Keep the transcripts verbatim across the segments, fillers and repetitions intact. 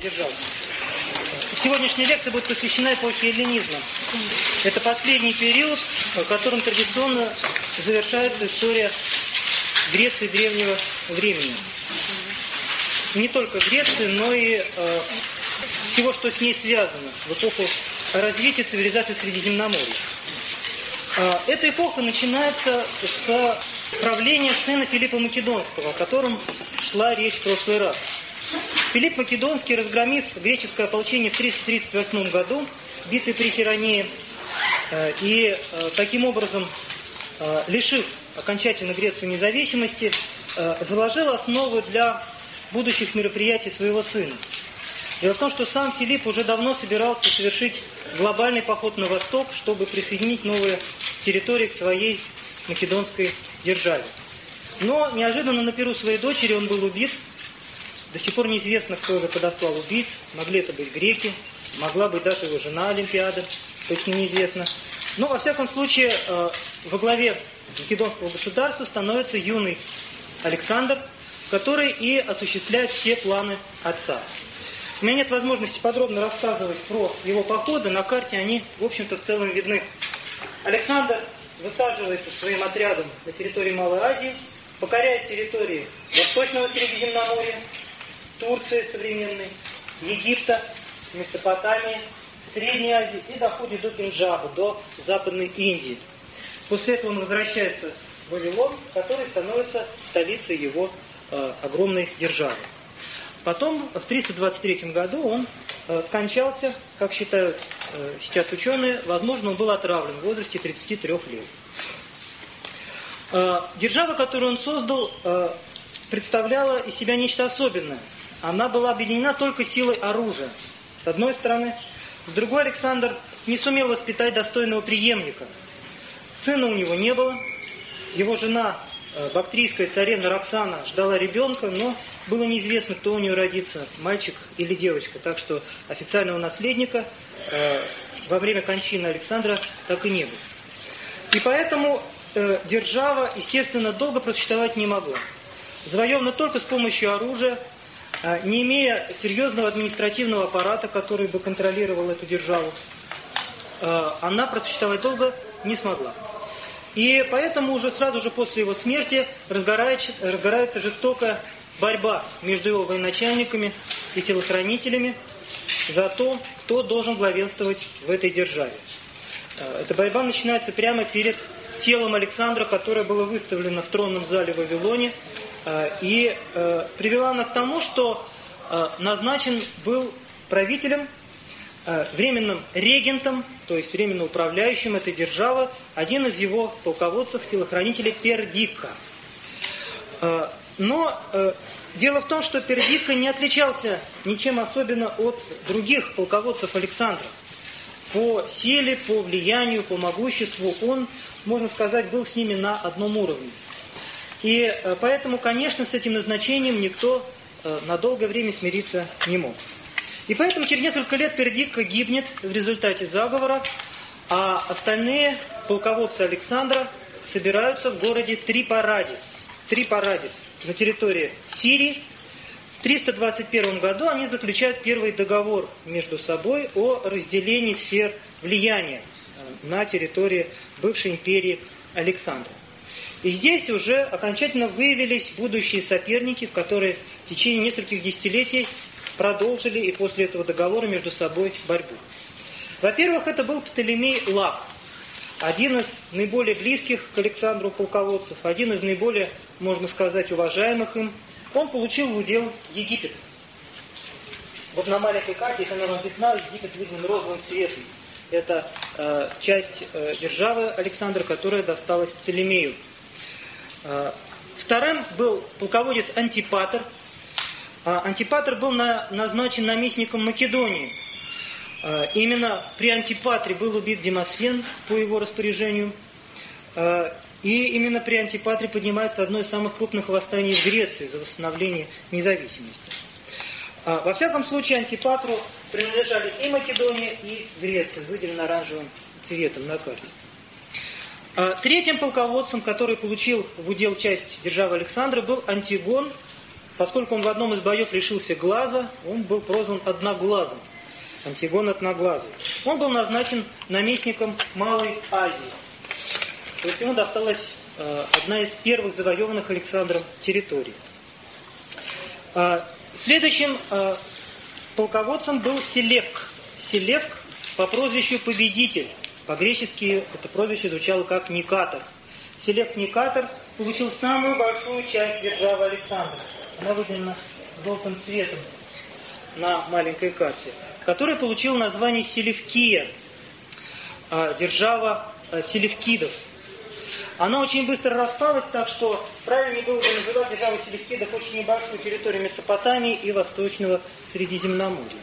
держав. Сегодняшняя лекция будет посвящена эпохе эллинизма. Это последний период, в котором традиционно завершается история Греции древнего времени. Не только Греции, но и э, всего, что с ней связано в эпоху развития цивилизации Средиземноморья. Э, эта эпоха начинается с правления сына Филиппа Македонского, о котором шла речь в прошлый раз. Филипп Македонский, разгромив греческое ополчение в триста тридцать восьмом году в битве при Херонее э, и э, таким образом э, лишив окончательно Грецию независимости, э, заложил основу для будущих мероприятий своего сына. Дело в том, что сам Филипп уже давно собирался совершить глобальный поход на восток, чтобы присоединить новые территории к своей македонской державе. Но неожиданно на перу своей дочери он был убит. До сих пор неизвестно, кто же подослал убийц. Могли это быть греки, могла быть даже его жена Олимпиада, точно неизвестно. Но, во всяком случае, э, во главе македонского государства становится юный Александр, который и осуществляет все планы отца. У меня нет возможности подробно рассказывать про его походы. На карте они, в общем-то, в целом видны. Александр высаживается своим отрядом на территории Малой Азии, покоряет территории Восточного Средиземноморья, Турции современной, Египта, Месопотамии, Средней Азии и доходит до Пенджаба, до Западной Индии. После этого он возвращается в Вавилон, который становится столицей его э, огромной державы. Потом, в триста двадцать третьем году, он э, скончался, как считают э, сейчас ученые, возможно, он был отравлен в возрасте тридцати трёх лет. Э, держава, которую он создал, э, представляла из себя нечто особенное. Она была объединена только силой оружия, с одной стороны. С другой, Александр не сумел воспитать достойного преемника. Сына у него не было. Его жена, э, бактрийская царевна Роксана, ждала ребенка, но было неизвестно, кто у нее родится, мальчик или девочка. Так что официального наследника э, во время кончины Александра так и не было. И поэтому э, держава, естественно, долго просуществовать не могла. Завоевана только с помощью оружия, э, не имея серьезного административного аппарата, который бы контролировал эту державу, э, она просуществовать долго не смогла. И поэтому уже сразу же после его смерти разгорается, разгорается жестокая борьба между его военачальниками и телохранителями за то, кто должен главенствовать в этой державе. Эта борьба начинается прямо перед телом Александра, которое было выставлено в тронном зале в Вавилоне, и привела она к тому, что назначен был правителем, временным регентом, то есть временно управляющим этой державой, один из его полководцев, телохранителей Пердикка. Но э, дело в том, что Пердикка не отличался ничем особенно от других полководцев Александра. По силе, по влиянию, по могуществу он, можно сказать, был с ними на одном уровне. И э, поэтому, конечно, с этим назначением никто э, на долгое время смириться не мог. И поэтому через несколько лет Пердикка гибнет в результате заговора, а остальные полководцы Александра собираются в городе Трипарадис. Трипарадис на территории Сирии. В триста двадцать первом году они заключают первый договор между собой о разделении сфер влияния на территории бывшей империи Александра. И здесь уже окончательно выявились будущие соперники, которые в течение нескольких десятилетий продолжили и после этого договора между собой борьбу. Во-первых, это был Птолемей Лак, один из наиболее близких к Александру полководцев, один из наиболее, можно сказать, уважаемых им. Он получил в удел Египет. Вот на маленькой карте, если она вам видна, Египет виден розовым цветом. Это э, часть э, державы Александра, которая досталась Птолемею. Э, вторым был полководец Антипатр. Э, Антипатр был на, назначен наместником Македонии. Э, именно при Антипатре был убит Демосфен по его распоряжению. Э, и именно при Антипатре поднимается одно из самых крупных восстаний в Греции за восстановление независимости. Э, во всяком случае, Антипатру принадлежали и Македония, и Греция, выделены оранжевым цветом на карте. Третьим полководцем, который получил в удел часть державы Александра, был Антигон, поскольку он в одном из боев лишился глаза, он был прозван Одноглазым. Антигон Одноглазый. Он был назначен наместником Малой Азии. То есть ему досталась э, одна из первых завоеванных Александром территорий. Э, следующим э, полководцем был Селевк. Селевк по прозвищу Победитель. По-гречески это прозвище звучало как Никатор. Селевк Никатор получил самую большую часть державы Александра. Она выделена желтым цветом на маленькой карте, который получил название Селевкия, держава селевкидов. Она очень быстро распалась, так что правильнее было бы называть державу селевкидов очень небольшую территорию Месопотамии и Восточного Средиземноморья.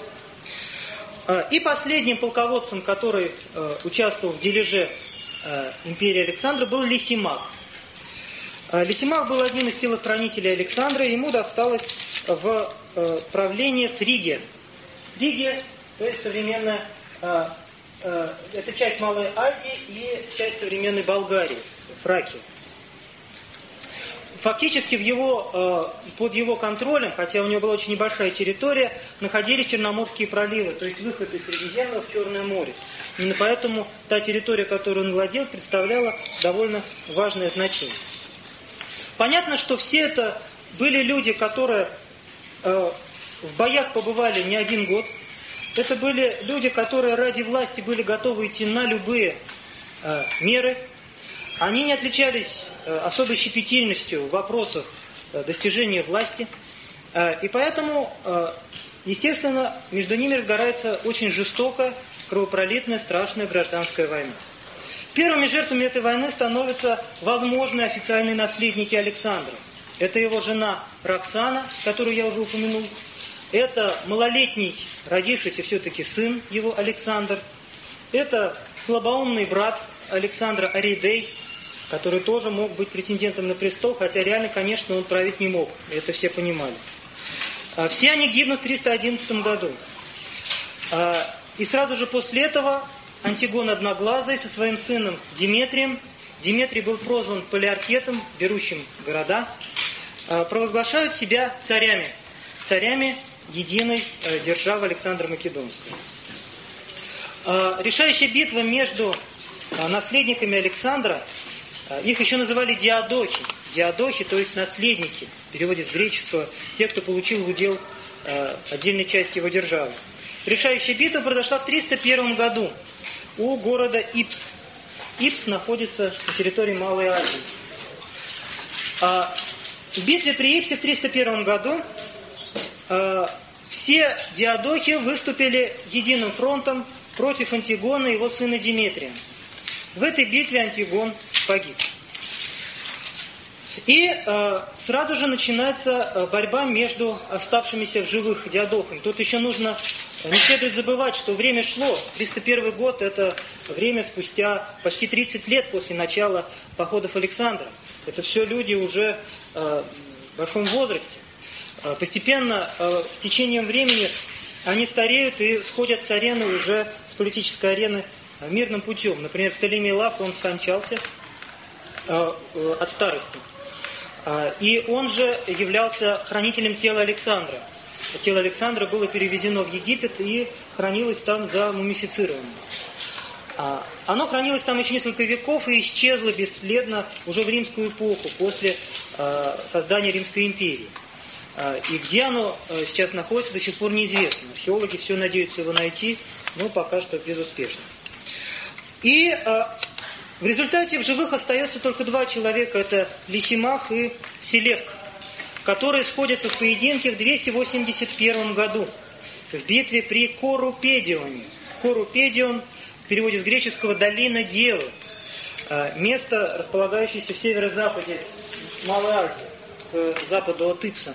И последним полководцем, который участвовал в дележе империи Александра, был Лисимах. Лисимах был одним из телохранителей Александра, и ему досталось в правление Фригия. Фригия, то есть современная, э, э, это часть Малой Азии и часть современной Болгарии, Фракия. Фактически в его, э, под его контролем, хотя у него была очень небольшая территория, находились Черноморские проливы, то есть выход из Средиземного в Черное море. Именно поэтому та территория, которую он владел, представляла довольно важное значение. Понятно, что все это были люди, которые э, в боях побывали не один год. Это были люди, которые ради власти были готовы идти на любые э, меры. Они не отличались э, особой щепетильностью в вопросах э, достижения власти. Э, и поэтому, э, естественно, между ними разгорается очень жестокая, кровопролитная, страшная гражданская война. Первыми жертвами этой войны становятся возможные официальные наследники Александра. Это его жена Роксана, которую я уже упомянул. Это малолетний, родившийся все-таки сын его Александр. Это слабоумный брат Александра Аридей, который тоже мог быть претендентом на престол, хотя реально, конечно, он править не мог. Это все понимали. Все они гибнут в триста одиннадцатом году. И сразу же после этого Антигон Одноглазый со своим сыном Диметрием, Диметрий был прозван Полиархетом, берущим города, провозглашают себя царями, царями единой державы Александра Македонского. Решающая битва между наследниками Александра, их еще называли диадохи. Диадохи, то есть наследники, в переводе с греческого, те, кто получил в удел отдельной части его державы. Решающая битва произошла в триста первом году у города Ипс. Ипс находится на территории Малой Азии. В битве при Ипсе в триста первом году все диадохи выступили единым фронтом против Антигона и его сына Диметрия. В этой битве Антигон погиб. И э, сразу же начинается борьба между оставшимися в живых диадохами. Тут еще нужно, не следует забывать, что время шло. триста первый год – это время спустя почти тридцать лет после начала походов Александра. Это все люди уже э, в большом возрасте. Э, постепенно, э, с течением времени, они стареют и сходят с арены уже, с политической арены, э, мирным путем. Например, Птолемей Лав, он скончался э, э, от старости. И он же являлся хранителем тела Александра. Тело Александра было перевезено в Египет и хранилось там замумифицированным. Оно хранилось там еще несколько веков и исчезло бесследно уже в римскую эпоху, после создания Римской империи. И где оно сейчас находится, до сих пор неизвестно. Археологи все надеются его найти, но пока что безуспешно. И в результате в живых остается только два человека, это Лисимах и Селевк, которые сходятся в поединке в двести восемьдесят первом году в битве при Корупедионе. Корупедион в переводе с греческого «долина Девы», место, располагающееся в северо-западе Малой Азии, к западу от Ипса.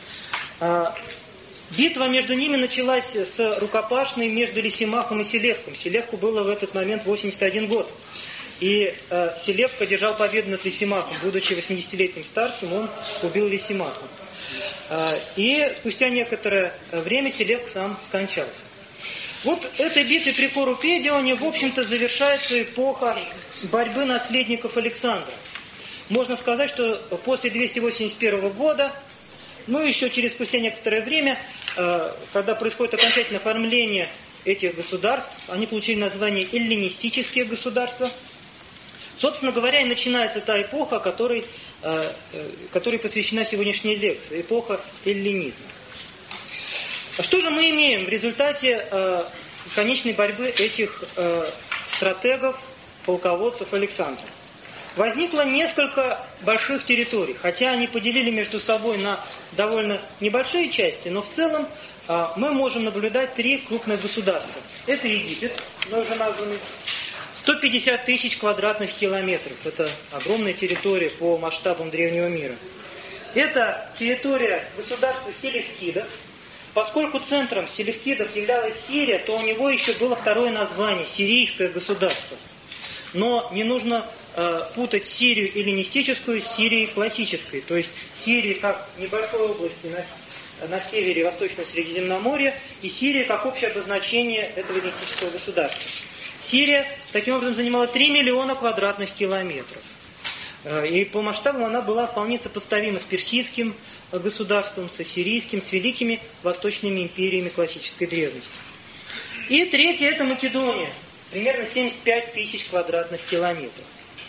Битва между ними началась с рукопашной между Лисимахом и Селевком. Селевку было в этот момент восемьдесят один год. И э, Селевк одержал победу над Лисимахом. Будучи восьмидесятилетним старцем, он убил Лисимаха. Э, и спустя некоторое время Селевк сам скончался. Вот этой битвой при Корупедионе, в общем-то, завершается эпоха борьбы наследников Александра. Можно сказать, что после двести восемьдесят первого года Ну и еще через спустя некоторое время, когда происходит окончательное оформление этих государств, они получили название эллинистические государства. Собственно говоря, и начинается та эпоха, которой, которой посвящена сегодняшняя лекция, эпоха эллинизма. Что же мы имеем в результате конечной борьбы этих стратегов, полководцев Александра? Возникло несколько больших территорий, хотя они поделили между собой на довольно небольшие части, но в целом мы можем наблюдать три крупных государства. Это Египет, мы уже названы, сто пятьдесят тысяч квадратных километров. Это огромная территория по масштабам древнего мира. Это территория государства селевкидов. Поскольку центром селевкидов являлась Сирия, то у него еще было второе название – Сирийское государство. Но не нужно э, путать Сирию эллинистическую с Сирией классической. То есть Сирия как небольшой области на, на севере Восточного Средиземноморья и Сирия как общее обозначение этого эллинистического государства. Сирия таким образом занимала три миллиона квадратных километров. И по масштабам она была вполне сопоставима с персидским государством, с ассирийским, с великими восточными империями классической древности. И третье – это Македония, примерно семьдесят пять тысяч квадратных километров.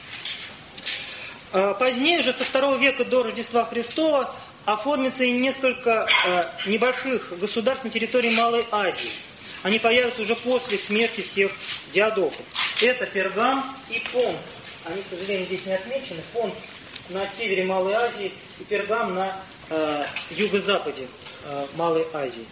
Позднее, уже со второго века до Рождества Христова, оформится и несколько небольших государств на территории Малой Азии. Они появятся уже после смерти всех диадоков. Это Пергам и Понт. Они, к сожалению, здесь не отмечены. Понт на севере Малой Азии и Пергам на э, юго-западе э, Малой Азии.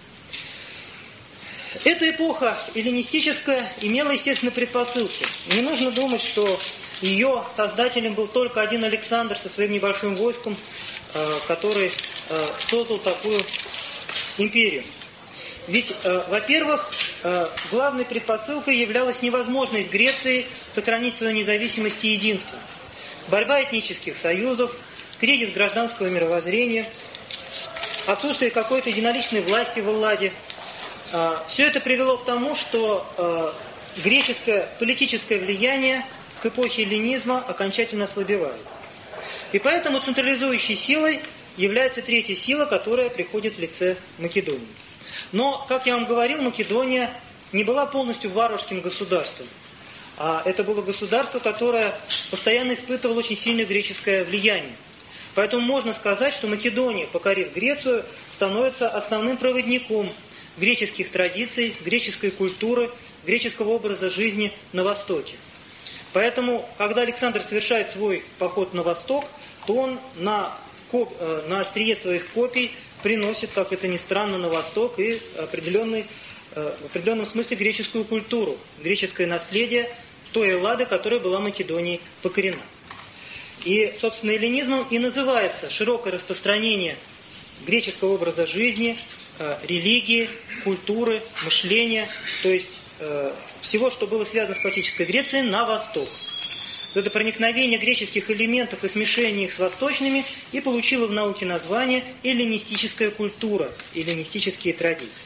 Эта эпоха эллинистическая имела, естественно, предпосылки. Не нужно думать, что ее создателем был только один Александр со своим небольшим войском, э, который э, создал такую империю. Ведь, э, во-первых, э, главной предпосылкой являлась невозможность Греции сохранить свою независимость и единство. Борьба этнических союзов, кризис гражданского мировоззрения, отсутствие какой-то единоличной власти в Элладе. Э, все это привело к тому, что э, греческое политическое влияние к эпохе эллинизма окончательно ослабевает. И поэтому централизующей силой является третья сила, которая приходит в лице Македонии. Но, как я вам говорил, Македония не была полностью варварским государством. А это было государство, которое постоянно испытывало очень сильное греческое влияние. Поэтому можно сказать, что Македония, покорив Грецию, становится основным проводником греческих традиций, греческой культуры, греческого образа жизни на Востоке. Поэтому, когда Александр совершает свой поход на Восток, то он на, коп... на острие своих копий приносит, как это ни странно, на Восток и определенный, в определенном смысле греческую культуру, греческое наследие той Эллады, которая была Македонией покорена. И, собственно, эллинизмом и называется широкое распространение греческого образа жизни, религии, культуры, мышления, то есть всего, что было связано с классической Грецией, на Восток. Это проникновение греческих элементов и смешение их с восточными и получило в науке название эллинистическая культура, эллинистические традиции.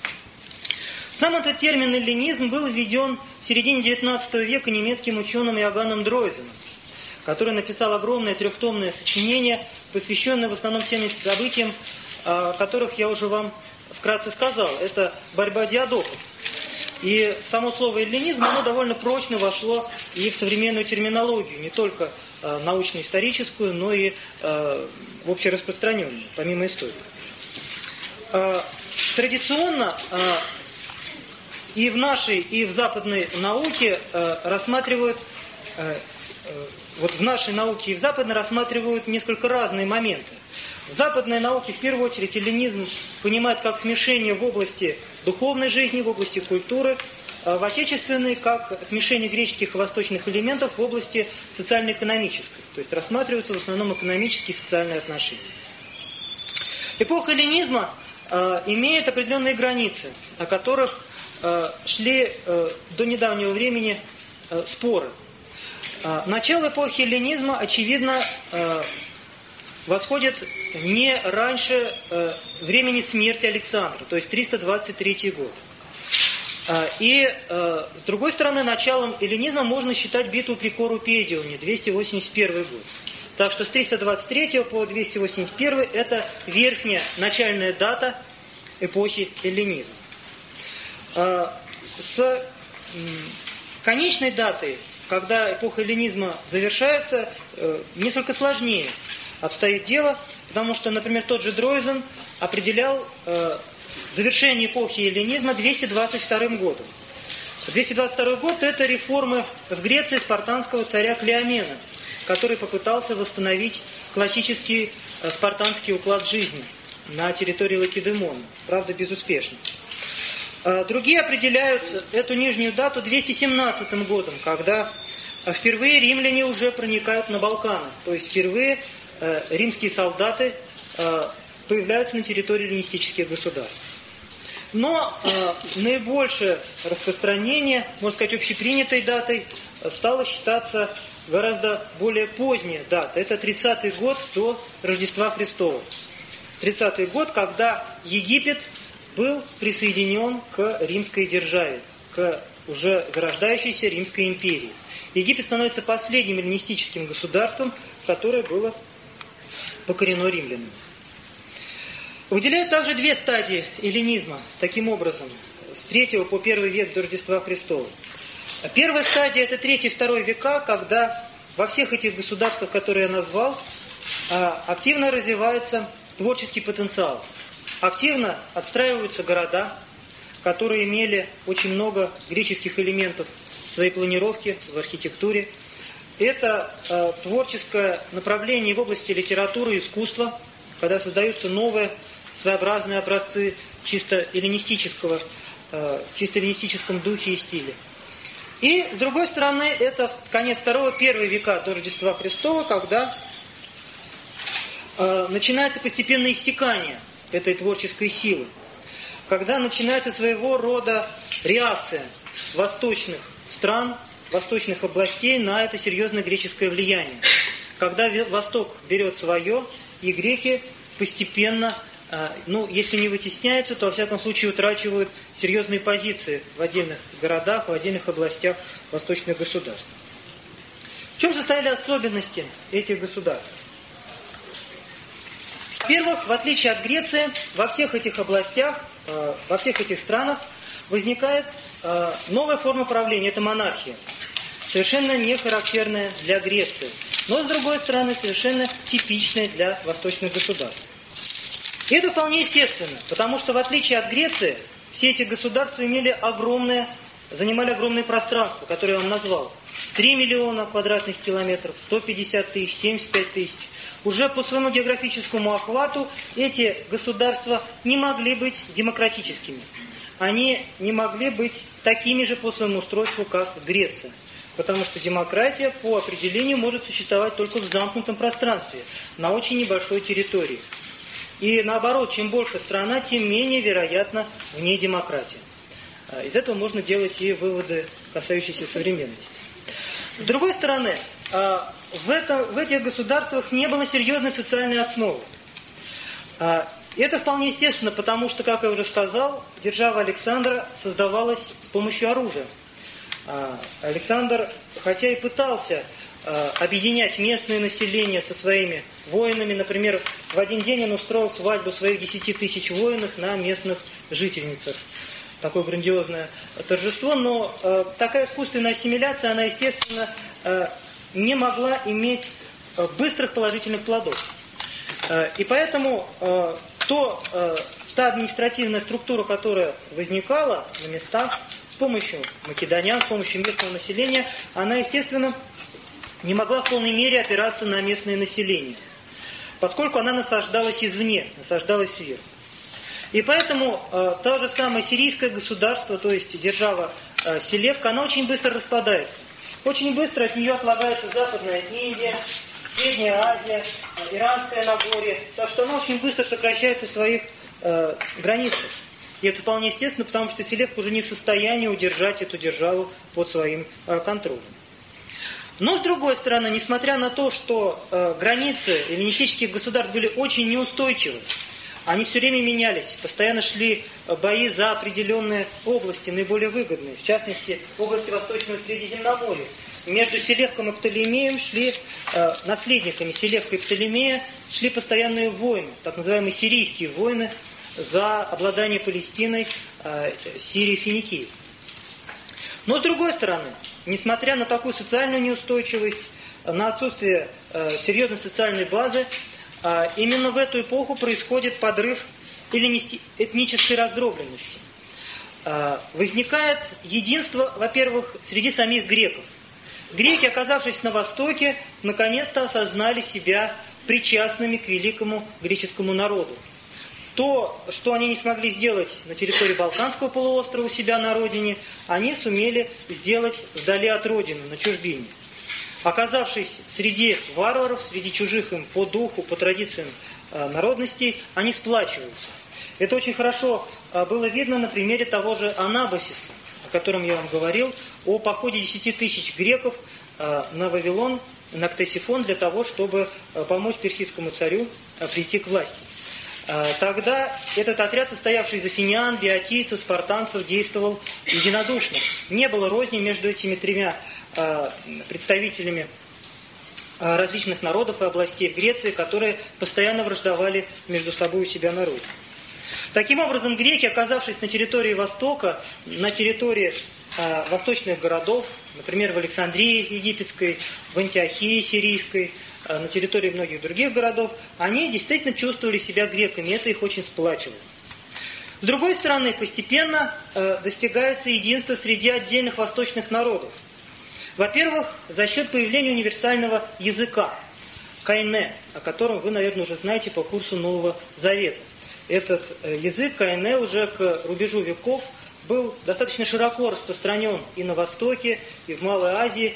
Сам этот термин эллинизм был введен в середине девятнадцатого века немецким ученым Иоганном Дройзеном, который написал огромное трехтомное сочинение, посвященное в основном тем событиям, о которых я уже вам вкратце сказал. Это борьба диадоков. И само слово эллинизм, оно довольно прочно вошло и в современную терминологию, не только э, научно-историческую, но и э, в общераспространенную, помимо истории. Э, традиционно э, и в нашей, и в западной науке э, рассматривают, э, э, вот в нашей науке и в западной рассматривают несколько разные моменты. В западной науке в первую очередь эллинизм понимают как смешение в области духовной жизни, в области культуры, в отечественной как смешение греческих и восточных элементов в области социально-экономической. То есть рассматриваются в основном экономические и социальные отношения. Эпоха эллинизма э, имеет определенные границы, о которых э, шли э, до недавнего времени э, споры. Э, начало эпохи эллинизма, очевидно, э, восходит не раньше э, времени смерти Александра, то есть триста двадцать третий год. Э, и, э, с другой стороны, началом эллинизма можно считать битву при Корупедионе, двести восемьдесят первый год. Так что с триста двадцать третьего по двести восемьдесят первый это верхняя начальная дата эпохи эллинизма. С конечной датой, когда эпоха эллинизма завершается, несколько сложнее обстоит дело, потому что, например, тот же Дройзен определял завершение эпохи эллинизма двести двадцать вторым годом. двести двадцать второй год – это реформы в Греции спартанского царя Клеомена, который попытался восстановить классический спартанский уклад жизни на территории Лакедемона, правда, безуспешно. Другие определяют эту нижнюю дату двести семнадцатым годом, когда впервые римляне уже проникают на Балканы, то есть впервые римские солдаты появляются на территории эллинистических государств. Но э, наибольшее распространение, можно сказать, общепринятой датой стало считаться гораздо более поздняя дата. Это тридцатый год до Рождества Христова. тридцатый год, когда Египет был присоединен к римской державе, к уже зарождающейся Римской империи. Египет становится последним эллинистическим государством, которое было покорено римлянами. Выделяют также две стадии эллинизма, таким образом, с третьего по первый век до Рождества Христова. Первая стадия – это третий-второй века, когда во всех этих государствах, которые я назвал, активно развивается творческий потенциал. Активно отстраиваются города, которые имели очень много греческих элементов в своей планировке, в архитектуре. Это творческое направление в области литературы и искусства, когда создаются новые своеобразные образцы чисто эллинистического, э, чисто эллинистическом духе и стиле. И, с другой стороны, это конец второго-первого века до Рождества Христова, когда э, начинается постепенное иссякание этой творческой силы, когда начинается своего рода реакция восточных стран, восточных областей на это серьезное греческое влияние. Когда Восток берет свое, и греки постепенно, ну, если не вытесняются, то, во всяком случае, утрачивают серьезные позиции в отдельных городах, в отдельных областях восточных государств. В чем состояли особенности этих государств? Во-первых, в отличие от Греции, во всех этих областях, во всех этих странах возникает новая форма правления – это монархия, совершенно не характерная для Греции, но, с другой стороны, совершенно типичная для восточных государств. И это вполне естественно, потому что, в отличие от Греции, все эти государства имели огромное, занимали огромное пространство, которое я вам назвал. три миллиона квадратных километров, сто пятьдесят тысяч, семьдесят пять тысяч. Уже по своему географическому охвату эти государства не могли быть демократическими. Они не могли быть такими же по своему устройству, как Греция. Потому что демократия по определению может существовать только в замкнутом пространстве, на очень небольшой территории. И наоборот, чем больше страна, тем менее вероятно в ней демократия. Из этого можно делать и выводы, касающиеся современности. С другой стороны, в, это, в этих государствах не было серьезной социальной основы. И это вполне естественно, потому что, как я уже сказал, держава Александра создавалась с помощью оружия. Александр, хотя и пытался объединять местное население со своими воинами, например, в один день он устроил свадьбу своих десяти тысяч воинов на местных жительницах. Такое грандиозное торжество, но э, такая искусственная ассимиляция, она, естественно, э, не могла иметь э, быстрых положительных плодов. Э, и поэтому э, то, э, та административная структура, которая возникала на местах с помощью македонян, с помощью местного населения, она, естественно, не могла в полной мере опираться на местное население, поскольку она насаждалась извне, насаждалась сверху. И поэтому э, то же самое сирийское государство, то есть держава э, Селевка, она очень быстро распадается. Очень быстро от нее отлагается Западная Индия, Средняя Азия, э, Иранское Нагорье. Так что она очень быстро сокращается в своих э, границах. И это вполне естественно, потому что Селевка уже не в состоянии удержать эту державу под своим э, контролем. Но, с другой стороны, несмотря на то, что э, границы эллинистических государств были очень неустойчивы, они все время менялись, постоянно шли бои за определенные области, наиболее выгодные, в частности, области Восточного Средиземноморья. между Селевком и Птолемеем шли, э, наследниками Селевка и Птолемея шли постоянные войны, так называемые сирийские войны за обладание Палестиной, э, Сирией, Финикией. Но с другой стороны, несмотря на такую социальную неустойчивость, на отсутствие э, серьезной социальной базы, э, именно в эту эпоху происходит подрыв этнической раздробленности. Э, возникает единство, во-первых, среди самих греков. Греки, оказавшись на Востоке, наконец-то осознали себя причастными к великому греческому народу. То, что они не смогли сделать на территории Балканского полуострова у себя на родине, они сумели сделать вдали от родины, на чужбине. Оказавшись среди варваров, среди чужих им по духу, по традициям э, народностей, они сплачиваются. Это очень хорошо э, было видно на примере того же Анабасиса, о котором я вам говорил, о походе десяти тысяч греков э, на Вавилон, на Ктесифон, для того, чтобы э, помочь персидскому царю э, прийти к власти. Э, тогда этот отряд, состоявший из афинян, биотийцев, спартанцев, действовал единодушно. Не было розни между этими тремя представителями различных народов и областей в Греции, которые постоянно враждовали между собой у себя на родине. Таким образом, греки, оказавшись на территории Востока, на территории э, восточных городов, например, в Александрии египетской, в Антиохии сирийской, э, на территории многих других городов, они действительно чувствовали себя греками, это их очень сплачивало. С другой стороны, постепенно э, достигается единство среди отдельных восточных народов. Во-первых, за счет появления универсального языка, кайне, о котором вы, наверное, уже знаете по курсу Нового Завета. Этот язык, кайне, уже к рубежу веков был достаточно широко распространен и на Востоке, и в Малой Азии,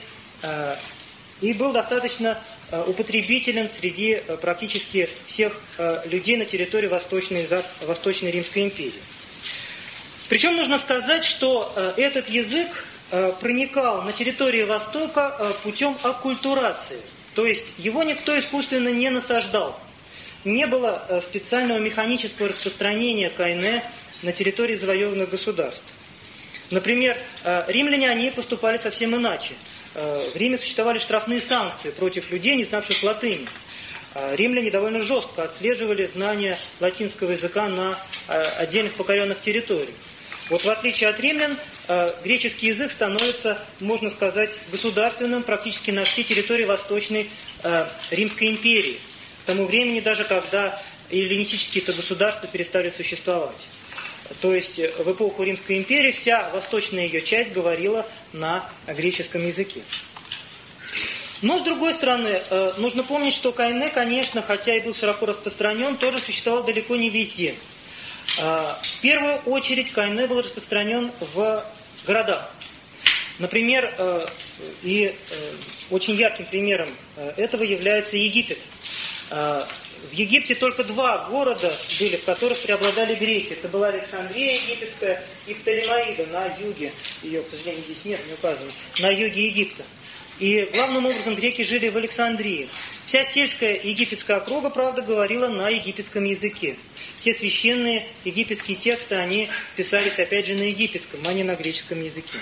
и был достаточно употребителен среди практически всех людей на территории Восточной, Восточной Римской империи. Причем нужно сказать, что этот язык проникал на территории Востока путем оккультурации. То есть его никто искусственно не насаждал. Не было специального механического распространения кайне на территории завоеванных государств. Например, римляне, они поступали совсем иначе. В Риме существовали штрафные санкции против людей, не знавших латыни. Римляне довольно жестко отслеживали знания латинского языка на отдельных покоренных территориях. Вот в отличие от римлян, греческий язык становится, можно сказать, государственным практически на всей территории Восточной Римской империи. К тому времени, даже когда эллинистические-то государства перестали существовать. То есть в эпоху Римской империи вся восточная ее часть говорила на греческом языке. Но, с другой стороны, нужно помнить, что кайне, конечно, хотя и был широко распространен, тоже существовал далеко не везде. В первую очередь кайне был распространен в городах. Например, и очень ярким примером этого является Египет. В Египте только два города были, в которых преобладали греки. Это была Александрия египетская и Птолемаида на юге. Ее, к сожалению, здесь нет, не указано. На юге Египта. И главным образом греки жили в Александрии. Вся сельская египетская округа, правда, говорила на египетском языке. Те священные египетские тексты, они писались, опять же, на египетском, а не на греческом языке.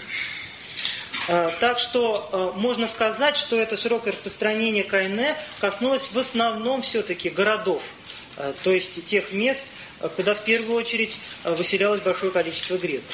Так что можно сказать, что это широкое распространение кайне коснулось в основном все-таки городов, то есть тех мест, куда в первую очередь выселялось большое количество греков.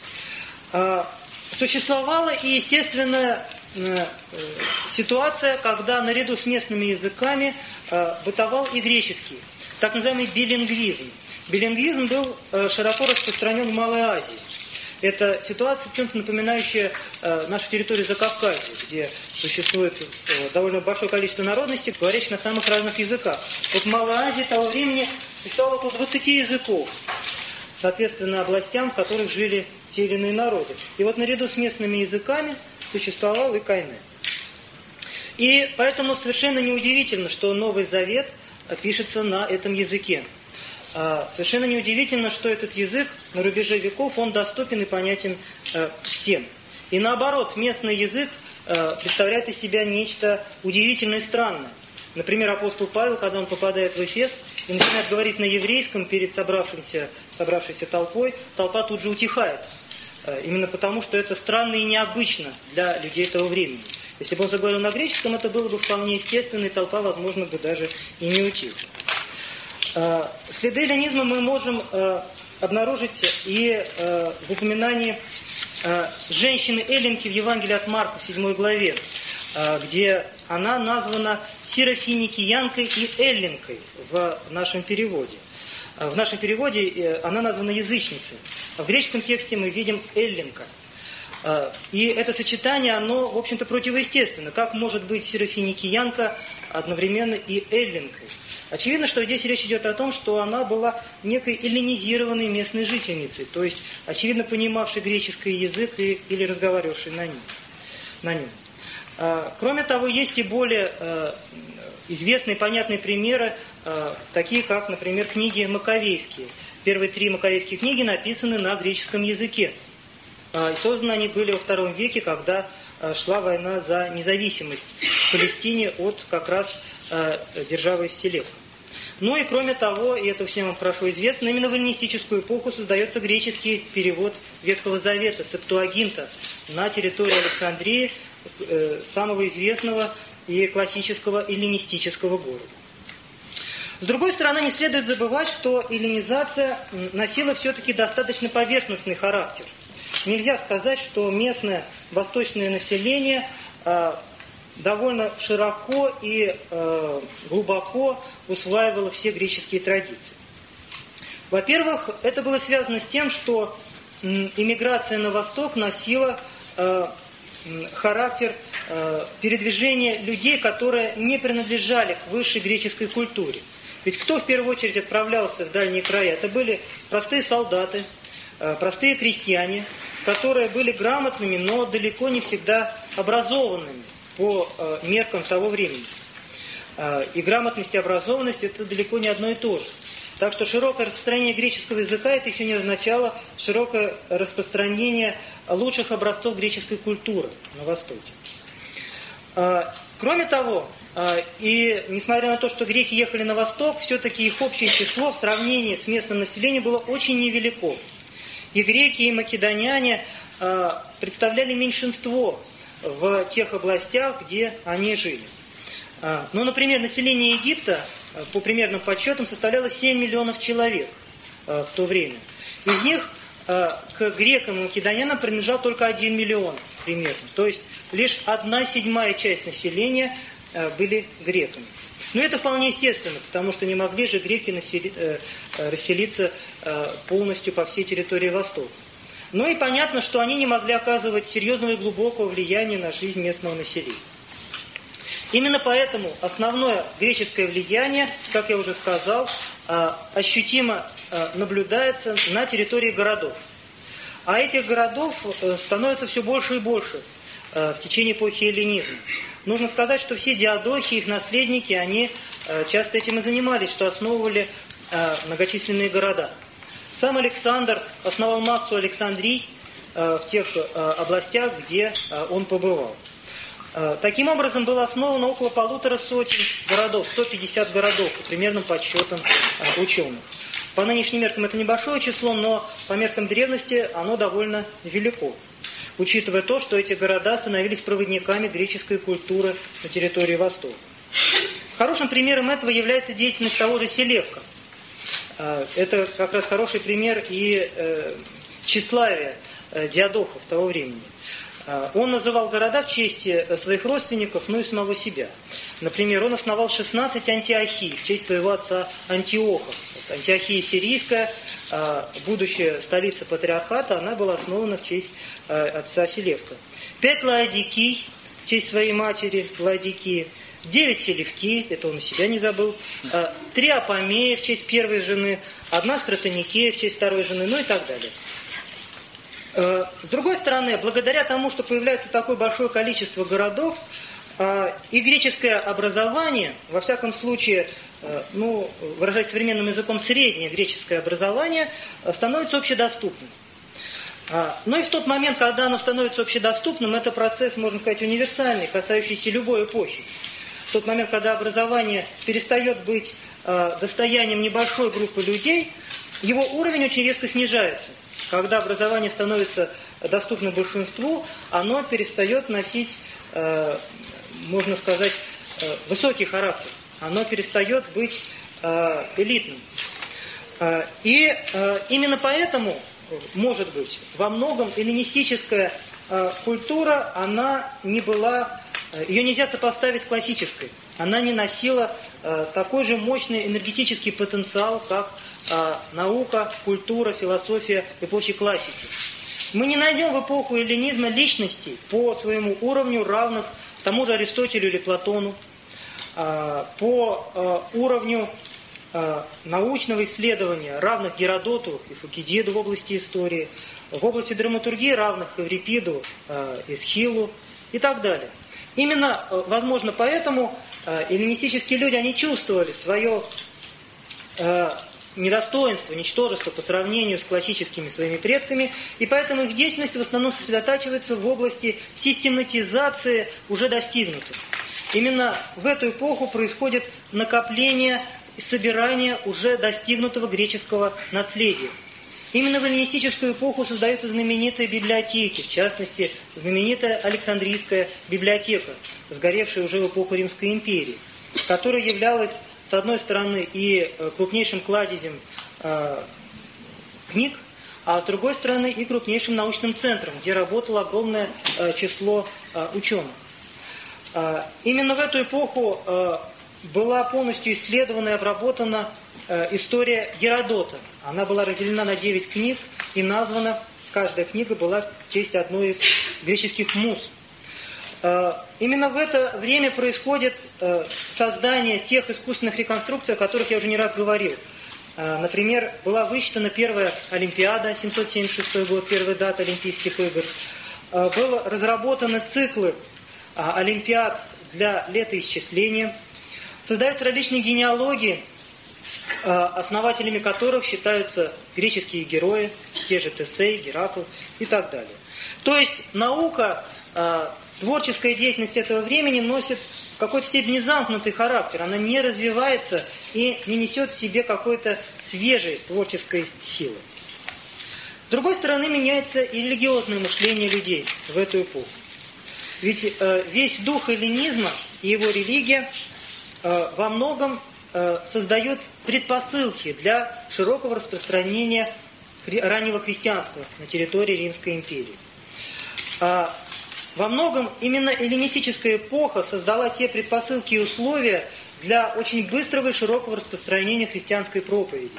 Существовала и естественная ситуация, когда наряду с местными языками бытовал и греческий, так называемый билингвизм. Билингвизм был широко распространен в Малой Азии. Это ситуация, в чем-то напоминающая э, нашу территорию Закавказья, где существует э, довольно большое количество народностей, говорящих на самых разных языках. Вот в Малой Азии того времени существовало около двадцати языков, соответственно, областям, в которых жили те или иные народы. И вот наряду с местными языками существовал и кайне. И поэтому совершенно неудивительно, что Новый Завет пишется на этом языке. Совершенно неудивительно, что этот язык на рубеже веков, он доступен и понятен э, всем. И наоборот, местный язык э, представляет из себя нечто удивительное и странное. Например, апостол Павел, когда он попадает в Эфес и начинает говорить на еврейском перед собравшимся, собравшейся толпой, толпа тут же утихает. Э, именно потому, что это странно и необычно для людей того времени. Если бы он заговорил на греческом, это было бы вполне естественно, и толпа, возможно, бы даже и не утихла. Следы эллинизма мы можем обнаружить и в упоминании женщины Эллинки в Евангелии от Марка в седьмой главе, где она названа сирофиникиянкой и эллинкой в нашем переводе. В нашем переводе она названа язычницей. В греческом тексте мы видим эллинка. И это сочетание, оно, в общем-то, противоестественно. Как может быть сирофиникиянка одновременно и эллинкой? Очевидно, что здесь речь идет о том, что она была некой эллинизированной местной жительницей, то есть, очевидно, понимавшей греческий язык и, или разговаривавшей на нем. На нем. Кроме того, есть и более известные, понятные примеры, такие как, например, книги Маковейские. Первые три маковейские книги написаны на греческом языке. И созданы они были во втором веке, когда шла война за независимость в Палестине от как раз державы Селевка. Ну и кроме того, и это всем вам хорошо известно, именно в эллинистическую эпоху создается греческий перевод Ветхого Завета, Септуагинта, на территории Александрии, самого известного и классического эллинистического города. С другой стороны, не следует забывать, что эллинизация носила все-таки достаточно поверхностный характер. Нельзя сказать, что местное восточное население э, довольно широко и э, глубоко усваивало все греческие традиции. Во-первых, это было связано с тем, что э, иммиграция на восток носила э, характер э, передвижения людей, которые не принадлежали к высшей греческой культуре. Ведь кто в первую очередь отправлялся в дальние края? Это были простые солдаты, э, простые крестьяне, которые были грамотными, но далеко не всегда образованными по э, меркам того времени. Э, и грамотность и образованность – это далеко не одно и то же. Так что широкое распространение греческого языка – это еще не означало широкое распространение лучших образцов греческой культуры на Востоке. Э, кроме того, э, и несмотря на то, что греки ехали на восток, все-таки их общее число в сравнении с местным населением было очень невелико. И греки, и македоняне э, представляли меньшинство в тех областях, где они жили. Э, ну, например, население Египта, э, по примерным подсчетам, составляло семь миллионов человек э, в то время. Из них э, к грекам и македонянам принадлежал только один миллион примерно. То есть лишь одна седьмая часть населения э, были греками. Но это вполне естественно, потому что не могли же греки насели, э, расселиться э, полностью по всей территории Востока. Ну и понятно, что они не могли оказывать серьезного и глубокого влияния на жизнь местного населения. Именно поэтому основное греческое влияние, как я уже сказал, э, ощутимо э, наблюдается на территории городов. А этих городов э, становится все больше и больше э, в течение эпохи эллинизма. Нужно сказать, что все диадохи, их наследники, они э, часто этим и занимались, что основывали э, многочисленные города. Сам Александр основал массу Александрий э, в тех э, областях, где э, он побывал. Э, таким образом, было основано около полутора сотен городов, сто пятьдесят городов, по примерным подсчетам э, ученых. По нынешним меркам это небольшое число, но по меркам древности оно довольно велико, учитывая то, что эти города становились проводниками греческой культуры на территории Востока. Хорошим примером этого является деятельность того же Селевка. Это как раз хороший пример и тщеславия диадохов того времени. Он называл города в честь своих родственников, ну и самого себя. Например, он основал шестнадцать антиохий в честь своего отца Антиоха. Антиохия сирийская, будущая столица патриархата, она была основана в честь отца Селевка. Пять Лаодикий в честь своей матери Лаодикии. Девять Селевки, это он и себя не забыл. Три Апамея в честь первой жены. Одна Стратоникея в честь второй жены, ну и так далее. С другой стороны, благодаря тому, что появляется такое большое количество городов, и греческое образование, во всяком случае, ну, выражаясь современным языком, среднее греческое образование, становится общедоступным. Но и в тот момент, когда оно становится общедоступным, это процесс, можно сказать, универсальный, касающийся любой эпохи. В тот момент, когда образование перестает быть достоянием небольшой группы людей, его уровень очень резко снижается. Когда образование становится доступно большинству, оно перестает носить можно сказать, высокий характер. Оно перестает быть элитным. И именно поэтому, может быть, во многом эллинистическая культура, она не была, ее нельзя сопоставить с классической. Она не носила такой же мощный энергетический потенциал, как наука, культура, философия эпохи классики. Мы не найдем в эпоху эллинизма личностей по своему уровню, равных тому же Аристотелю или Платону, по уровню научного исследования, равных Геродоту и Фукидиду в области истории, в области драматургии, равных Эврипиду, Эсхилу и так далее. Именно, возможно, поэтому эллинистические люди, они чувствовали свое недостоинство, ничтожество по сравнению с классическими своими предками, и поэтому их деятельность в основном сосредотачивается в области систематизации уже достигнутых. Именно в эту эпоху происходит накопление и собирание уже достигнутого греческого наследия. Именно в эллинистическую эпоху создаются знаменитые библиотеки, в частности, знаменитая Александрийская библиотека, сгоревшая уже в эпоху Римской империи, которая являлась, с одной стороны, и крупнейшим кладезем э, книг, а с другой стороны, и крупнейшим научным центром, где работало огромное э, число э, ученых. Э, именно в эту эпоху э, была полностью исследована и обработана э, история Геродота. Она была разделена на девять книг и названа, каждая книга была в честь одной из греческих муз. Именно в это время происходит создание тех искусственных реконструкций, о которых я уже не раз говорил. Например, была высчитана первая Олимпиада, семьсот семьдесят шестой год, первая дата Олимпийских игр. Были разработаны циклы Олимпиад для летоисчисления. Создаются различные генеалогии, основателями которых считаются греческие герои, те же Тесей, Геракл и так далее. То есть наука, творческая деятельность этого времени носит в какой-то степени замкнутый характер. Она не развивается и не несет в себе какой-то свежей творческой силы. С другой стороны, меняется и религиозное мышление людей в эту эпоху. Ведь э, весь дух эллинизма и его религия э, во многом э, создают предпосылки для широкого распространения хри- раннего христианства на территории Римской империи. А, Во многом именно эллинистическая эпоха создала те предпосылки и условия для очень быстрого и широкого распространения христианской проповеди.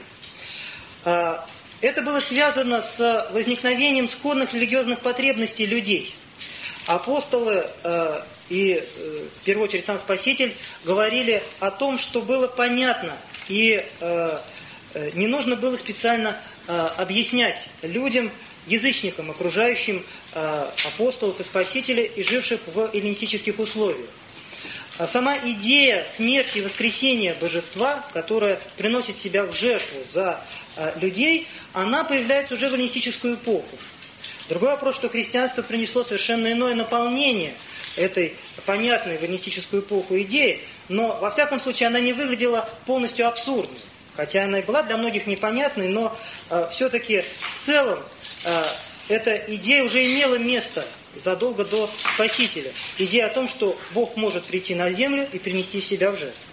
Это было связано с возникновением сходных религиозных потребностей людей. Апостолы и, в первую очередь, сам Спаситель говорили о том, что было понятно, и не нужно было специально объяснять людям, язычникам, окружающим э, апостолов и спасителей и живших в эллинистических условиях. А сама идея смерти и воскресения божества, которая приносит себя в жертву за э, людей, она появляется уже в эллинистическую эпоху. Другой вопрос, что христианство принесло совершенно иное наполнение этой понятной в эллинистическую эпоху идеи, но во всяком случае она не выглядела полностью абсурдной. Хотя она и была для многих непонятной, но э, все-таки в целом эта идея уже имела место задолго до Спасителя. Идея о том, что Бог может прийти на землю и принести себя в жертву.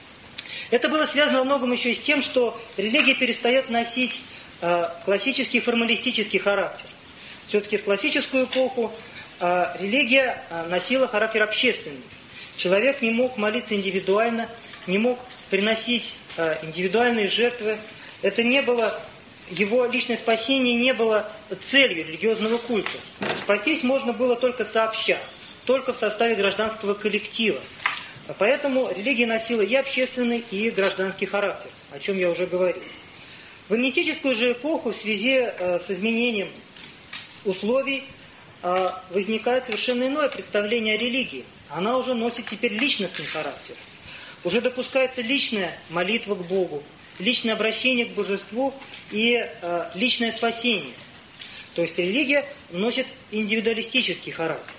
Это было связано во многом еще и с тем, что религия перестает носить э, классический формалистический характер. Все-таки в классическую эпоху э, религия э, носила характер общественный. Человек не мог молиться индивидуально, не мог приносить э, индивидуальные жертвы. Это не было... Его личное спасение не было целью религиозного культа. Спастись можно было только сообща, только в составе гражданского коллектива. Поэтому религия носила и общественный, и гражданский характер, о чем я уже говорил. В эллинистическую же эпоху в связи с изменением условий возникает совершенно иное представление о религии. Она уже носит теперь личностный характер. Уже допускается личная молитва к Богу, личное обращение к божеству и э, личное спасение. То есть религия носит индивидуалистический характер.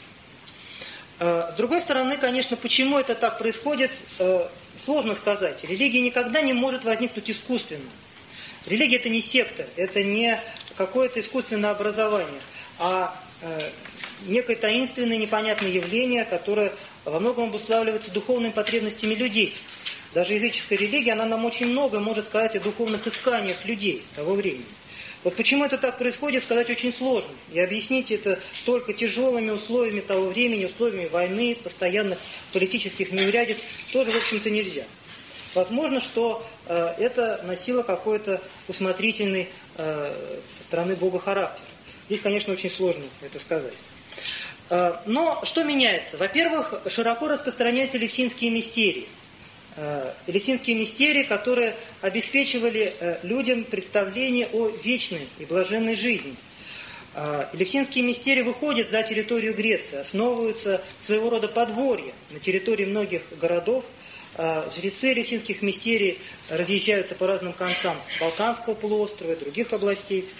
Э, с другой стороны, конечно, почему это так происходит, э, сложно сказать. Религия никогда не может возникнуть искусственно. Религия — это не секта, это не какое-то искусственное образование, а некое таинственное, непонятное явление, которое во многом обуславливается духовными потребностями людей. Даже языческая религия, она нам очень много может сказать о духовных исканиях людей того времени. Вот почему это так происходит, сказать очень сложно. И объяснить это только тяжелыми условиями того времени, условиями войны, постоянных политических неурядиц, тоже, в общем-то, нельзя. Возможно, что э, это носило какой-то усмотрительный э, со стороны Бога характер. Здесь, конечно, очень сложно это сказать. Э, но что меняется? Во-первых, широко распространяются элевсинские мистерии. Э, элевсинские мистерии, которые обеспечивали э, людям представление о вечной и блаженной жизни. Э, элевсинские мистерии выходят за территорию Греции, основываются своего рода подворья на территории многих городов. Жрецы элевсинских мистерий разъезжаются по разным концам Балканского полуострова и других областей.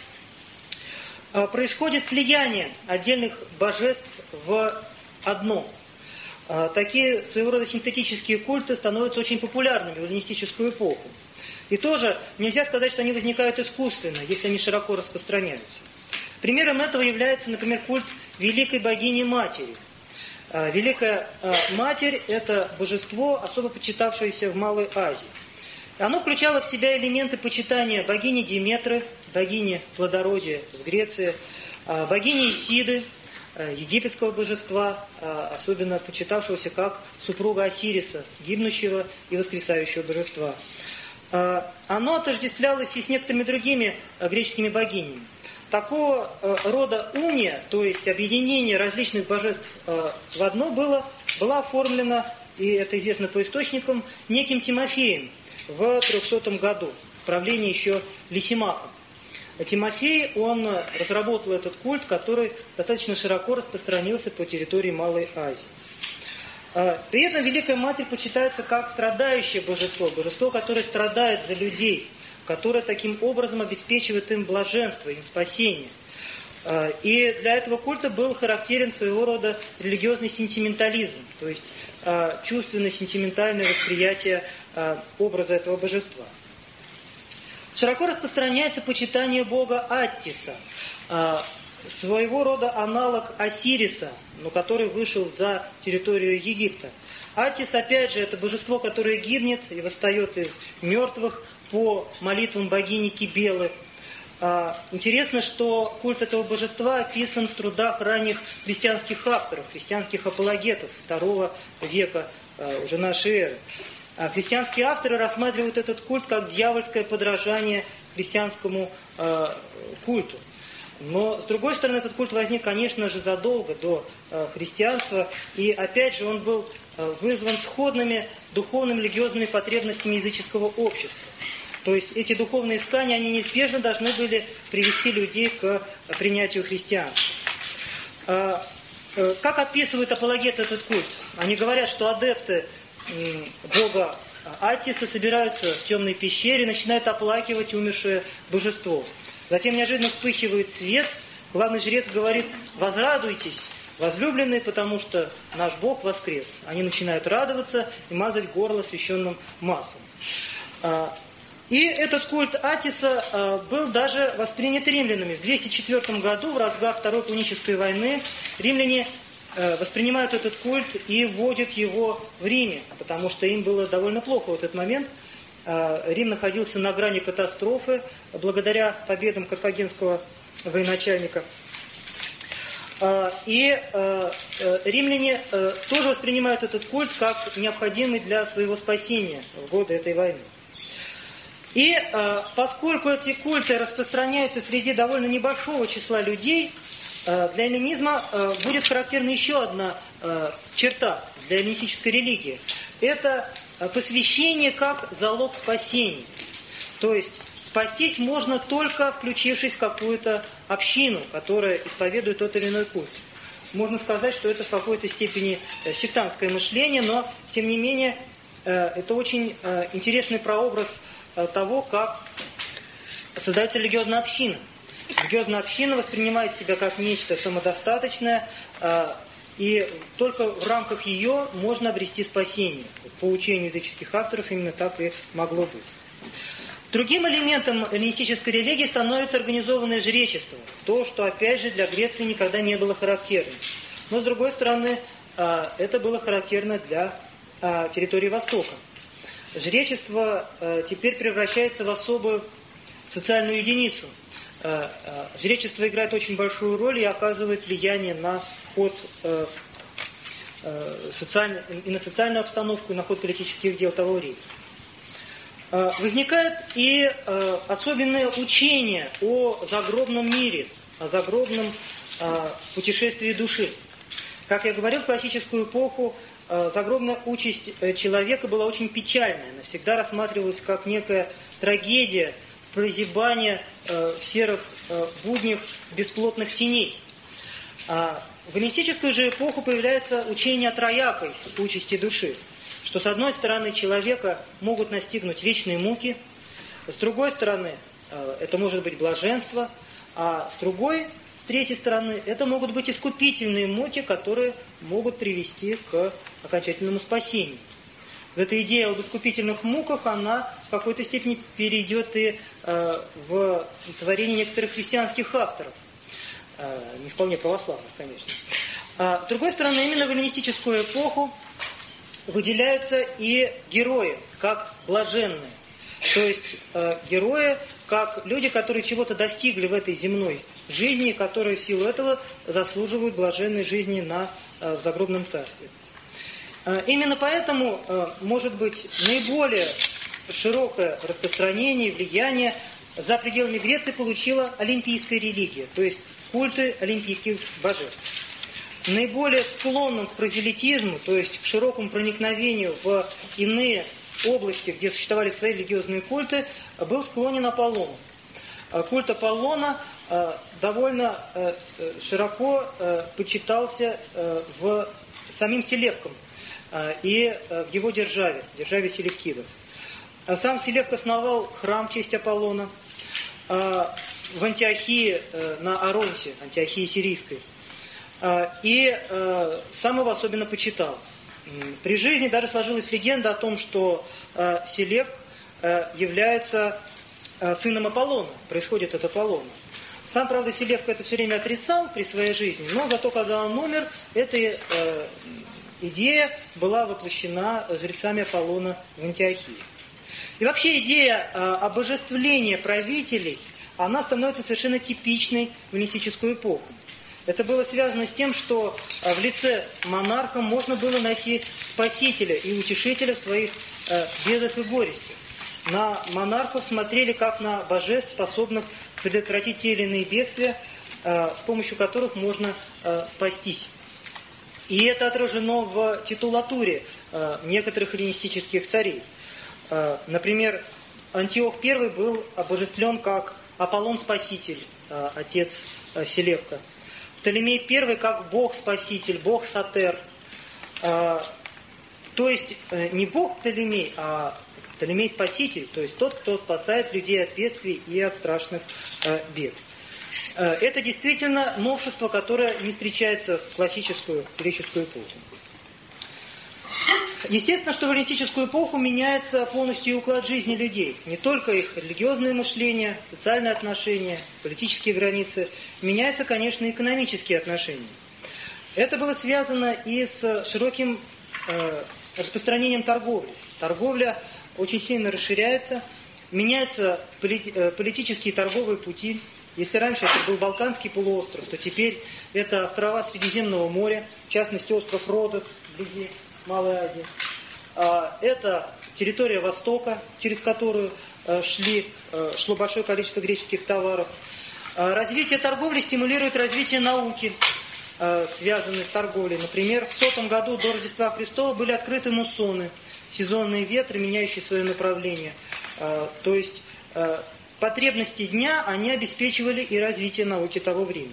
Происходит слияние отдельных божеств в одно. Такие своего рода синтетические культы становятся очень популярными в эллинистическую эпоху. И тоже нельзя сказать, что они возникают искусственно, если они широко распространяются. Примером этого является, например, культ великой богини-матери. Великая Матерь – это божество, особо почитавшееся в Малой Азии. Оно включало в себя элементы почитания богини Диметры, богини плодородия в Греции, богини Исиды, египетского божества, особенно почитавшегося как супруга Осириса, гибнущего и воскресающего божества. Оно отождествлялось и с некоторыми другими греческими богинями. Такого рода уния, то есть объединение различных божеств в одно, было, было оформлено, и это известно по источникам, неким Тимофеем в трехсотом году, в правлении еще Лисимаха. Тимофей, он разработал этот культ, который достаточно широко распространился по территории Малой Азии. При этом Великая Матерь почитается как страдающее божество, божество, которое страдает за людей, которое таким образом обеспечивает им блаженство, им спасение. И для этого культа был характерен своего рода религиозный сентиментализм, то есть чувственно-сентиментальное восприятие образа этого божества. Широко распространяется почитание бога Аттиса, своего рода аналог Осириса, но который вышел за территорию Египта. Аттис, опять же, это божество, которое гибнет и восстает из мертвых по молитвам богини Кибелы. Интересно, что культ этого божества описан в трудах ранних христианских авторов, христианских апологетов второго века уже нашей эры. Христианские авторы рассматривают этот культ как дьявольское подражание христианскому культу. Но, с другой стороны, этот культ возник, конечно же, задолго до христианства, и, опять же, он был вызван сходными духовными религиозными потребностями языческого общества. То есть эти духовные искания, они неизбежно должны были привести людей к принятию христианства. Как описывают апологеты этот культ? Они говорят, что адепты бога Аттиса собираются в темной пещере, начинают оплакивать умершее божество. Затем неожиданно вспыхивает свет, главный жрец говорит: «Возрадуйтесь, возлюбленные, потому что наш Бог воскрес». Они начинают радоваться и мазать горло священным маслом. И этот культ Аттиса был даже воспринят римлянами. В двести четвёртом году, в разгар Второй Пунической войны, римляне воспринимают этот культ и вводят его в Риме, потому что им было довольно плохо в этот момент. Рим находился на грани катастрофы благодаря победам карфагенского военачальника. И римляне тоже воспринимают этот культ как необходимый для своего спасения в годы этой войны. И поскольку эти культы распространяются среди довольно небольшого числа людей, для эллинизма будет характерна еще одна черта для эллинистической религии. Это посвящение как залог спасения. То есть спастись можно только включившись в какую-то общину, которая исповедует тот или иной культ. Можно сказать, что это в какой-то степени сектантское мышление, но тем не менее это очень интересный прообраз того, как создается религиозная община. Религиозная община воспринимает себя как нечто самодостаточное, и только в рамках ее можно обрести спасение. По учению языческих авторов именно так и могло быть. Другим элементом эллинистической религии становится организованное жречество. То, что, опять же, для Греции никогда не было характерным. Но, с другой стороны, это было характерно для территории Востока. Жречество теперь превращается в особую социальную единицу. Жречество играет очень большую роль и оказывает влияние на ход социальной, и на социальную обстановку, и на ход политических дел того времени. Возникает и особенное учение о загробном мире, о загробном путешествии души. Как я говорил, в классическую эпоху загробная участь человека была очень печальная. Она всегда рассматривалась как некая трагедия, прозябание в серых буднях бесплотных теней. В эллинистическую же эпоху появляется учение о троякой участи души, что с одной стороны человека могут настигнуть вечные муки, с другой стороны это может быть блаженство, а с другой, с третьей стороны, это могут быть искупительные муки, которые могут привести к окончательному спасению. Эта идея об искупительных муках, она в какой-то степени перейдет и э, в творение некоторых христианских авторов, э, не вполне православных, конечно. А, с другой стороны, именно в эллинистическую эпоху выделяются и герои, как блаженные. То есть э, герои, как люди, которые чего-то достигли в этой земной жизни, которые в силу этого заслуживают блаженной жизни на, э, в загробном царстве. Именно поэтому, может быть, наиболее широкое распространение и влияние за пределами Греции получила олимпийская религия, то есть культы олимпийских божеств. Наиболее склонным к прозелитизму, то есть к широкому проникновению в иные области, где существовали свои религиозные культы, был склонен Аполлон. Культ Аполлона довольно широко почитался в самим Селевком и в его державе, державе селевкидов. Сам Селевк основал храм в честь Аполлона в Антиохии, на Аронсе, Антиохии Сирийской. И сам его особенно почитал. При жизни даже сложилась легенда о том, что Селевк является сыном Аполлона, происходит от Аполлона. Сам, правда, Селевк это все время отрицал при своей жизни, но зато, когда он умер, эта идея была воплощена жрецами Аполлона в Антиохии. И вообще идея обожествления правителей, она становится совершенно типичной в эллинистическую эпоху. Это было связано с тем, что в лице монарха можно было найти спасителя и утешителя в своих бедах и горестях. На монархов смотрели как на божеств, способных предотвратить те или иные бедствия, с помощью которых можно спастись. И это отражено в титулатуре некоторых эллинистических царей. Например, Антиох I был обожествлен как Аполлон-спаситель, отец Селевка. Птолемей I как бог-спаситель, бог-сатер. То есть не бог Птолемей, а Птолемей-спаситель, то есть тот, кто спасает людей от бедствий и от страшных бед. Это действительно новшество, которое не встречается в классическую греческую эпоху. Естественно, что в эллинистическую эпоху меняется полностью уклад жизни людей. Не только их религиозное мышление, социальные отношения, политические границы. Меняются, конечно, и экономические отношения. Это было связано и с широким э, распространением торговли. Торговля очень сильно расширяется, меняются полит, э, политические торговые пути. Если раньше это был Балканский полуостров, то теперь это острова Средиземного моря, в частности остров Родос, вблизи Малой Азии. Это территория Востока, через которую шли, шло большое количество греческих товаров. Развитие торговли стимулирует развитие науки, связанной с торговлей. Например, в сотом году до Рождества Христова были открыты муссоны, сезонные ветры, меняющие свое направление. То есть потребности дня, они обеспечивали и развитие науки того времени.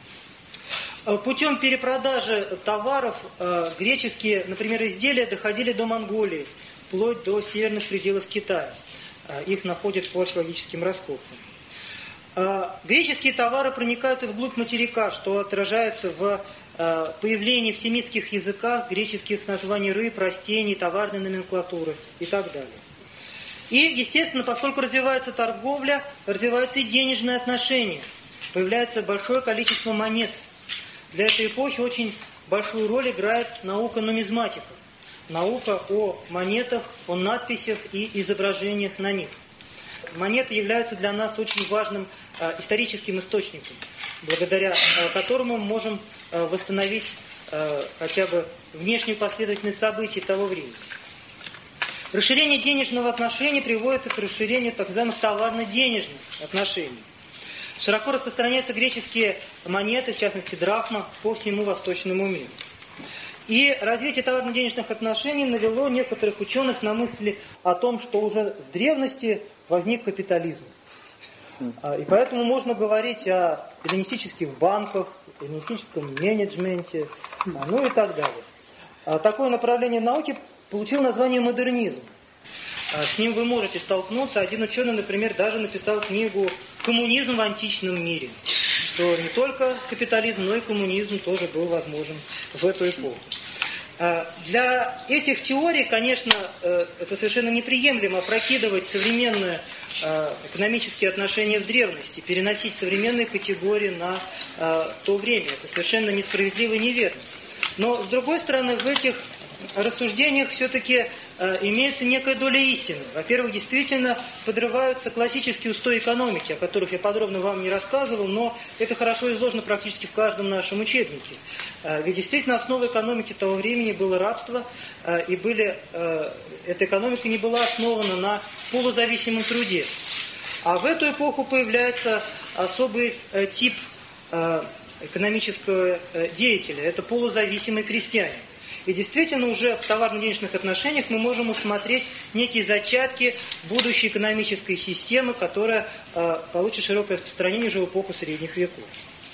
Путем перепродажи товаров греческие, например, изделия доходили до Монголии, вплоть до северных пределов Китая. Их находят по археологическим раскопкам. Греческие товары проникают и вглубь материка, что отражается в появлении в семитских языках греческих названий рыб, растений, товарной номенклатуры и так далее. И, естественно, поскольку развивается торговля, развиваются и денежные отношения. Появляется большое количество монет. Для этой эпохи очень большую роль играет наука нумизматика. Наука о монетах, о надписях и изображениях на них. Монеты являются для нас очень важным э, историческим источником, благодаря э, которому мы можем э, восстановить э, хотя бы внешнюю последовательность событий того времени. Расширение денежного отношения приводит к расширению так называемых товарно-денежных отношений. Широко распространяются греческие монеты, в частности драхма, по всему восточному миру. И развитие товарно-денежных отношений навело некоторых ученых на мысли о том, что уже в древности возник капитализм. И поэтому можно говорить о эллинистических банках, эллинистическом менеджменте, ну и так далее. Такое направление науки получило название модернизм. С ним вы можете столкнуться. Один ученый, например, даже написал книгу «Коммунизм в античном мире», что не только капитализм, но и коммунизм тоже был возможен в эту эпоху. Для этих теорий, конечно, это совершенно неприемлемо опрокидывать современные экономические отношения в древности, переносить современные категории на то время. Это совершенно несправедливо и неверно. Но, с другой стороны, в этих рассуждениях все-таки э, имеется некая доля истины. Во-первых, действительно подрываются классические устои экономики, о которых я подробно вам не рассказывал, но это хорошо изложено практически в каждом нашем учебнике. Э, ведь действительно основой экономики того времени было рабство, э, и были, э, эта экономика не была основана на полузависимом труде. А в эту эпоху появляется особый э, тип э, экономического э, деятеля. Это полузависимый крестьянин. И действительно уже в товарно-денежных отношениях мы можем усмотреть некие зачатки будущей экономической системы, которая э, получит широкое распространение уже в эпоху средних веков.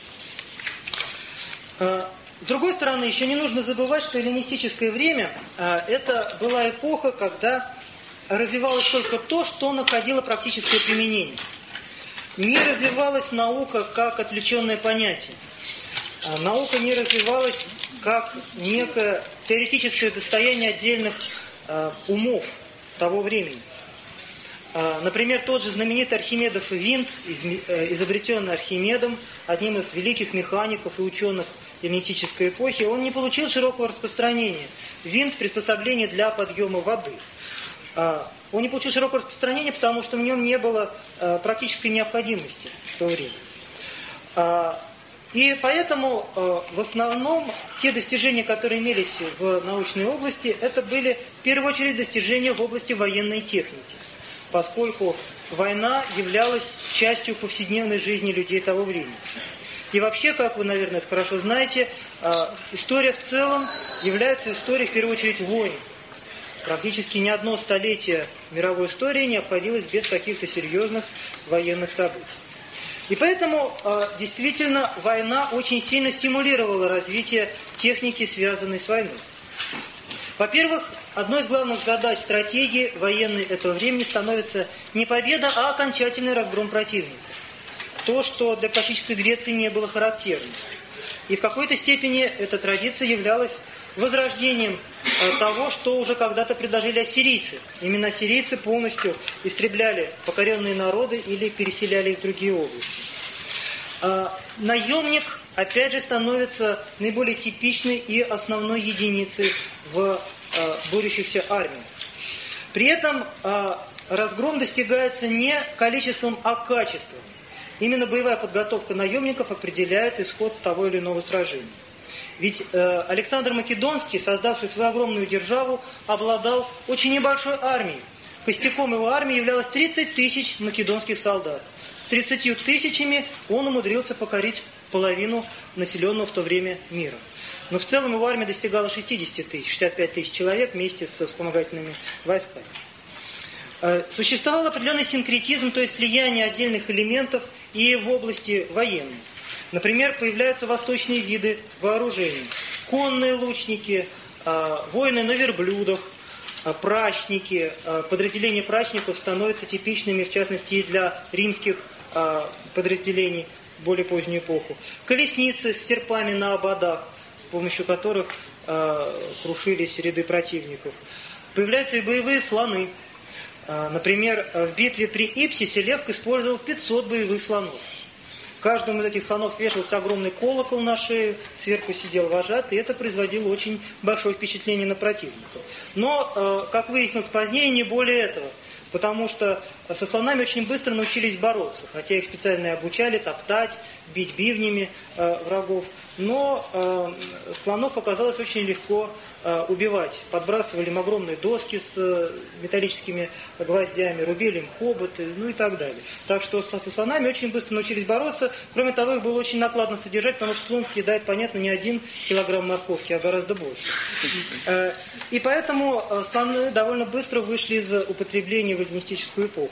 Э, с другой стороны, еще не нужно забывать, что эллинистическое время э, это была эпоха, когда развивалось только то, что находило практическое применение. Не развивалась наука как отвлеченное понятие. Наука не развивалась как некое теоретическое достояние отдельных э, умов того времени. Э, например, тот же знаменитый Архимедов винт, из, э, изобретенный Архимедом, одним из великих механиков и ученых эллинистической эпохи, он не получил широкого распространения. Винт – приспособление для подъема воды. Э, он не получил широкого распространения, потому что в нем не было э, практической необходимости в то время. Э, И поэтому э, в основном те достижения, которые имелись в научной области, это были в первую очередь достижения в области военной техники, поскольку война являлась частью повседневной жизни людей того времени. И вообще, как вы, наверное, это хорошо знаете, э, история в целом является историей в первую очередь войн. Практически ни одно столетие мировой истории не обходилось без каких-то серьезных военных событий. И поэтому действительно война очень сильно стимулировала развитие техники, связанной с войной. Во-первых, одной из главных задач стратегии военной этого времени становится не победа, а окончательный разгром противника. То, что для классической Греции не было характерным. И в какой-то степени эта традиция являлась возрождением того, что уже когда-то предложили ассирийцы. Именно ассирийцы полностью истребляли покоренные народы или переселяли их в другие области. Наемник, опять же, становится наиболее типичной и основной единицей в борющихся армиях. При этом разгром достигается не количеством, а качеством. Именно боевая подготовка наемников определяет исход того или иного сражения. Ведь э, Александр Македонский, создавший свою огромную державу, обладал очень небольшой армией. Костяком его армии являлось тридцать тысяч македонских солдат. С тридцатью тысячами он умудрился покорить половину населенного в то время мира. Но в целом его армия достигала шестьдесят тысяч, шестьдесят пять тысяч человек вместе со вспомогательными войсками. Э, существовал определенный синкретизм, то есть слияние отдельных элементов и в области военной. Например, появляются восточные виды вооружений. Конные лучники, воины на верблюдах, прачники. Подразделения прачников становятся типичными, в частности, и для римских подразделений в более позднюю эпоху. Колесницы с серпами на ободах, с помощью которых крушились ряды противников. Появляются и боевые слоны. Например, в битве при Ипсисе Левк использовал пятьсот боевых слонов. Каждому из этих слонов вешался огромный колокол на шею, сверху сидел вожатый, и это производило очень большое впечатление на противника. Но, как выяснилось позднее, не более этого. Потому что со слонами очень быстро научились бороться, хотя их специально и обучали топтать, бить бивнями э, врагов. Но э, слонов оказалось очень легко э, убивать. Подбрасывали им огромные доски с э, металлическими гвоздями, рубили им хоботы, ну и так далее. Так что со, со слонами очень быстро научились бороться. Кроме того, их было очень накладно содержать, потому что слон съедает, понятно, не один килограмм морковки, а гораздо больше. Э, и поэтому э, слоны довольно быстро вышли из употребления в эллинистическую эпоху.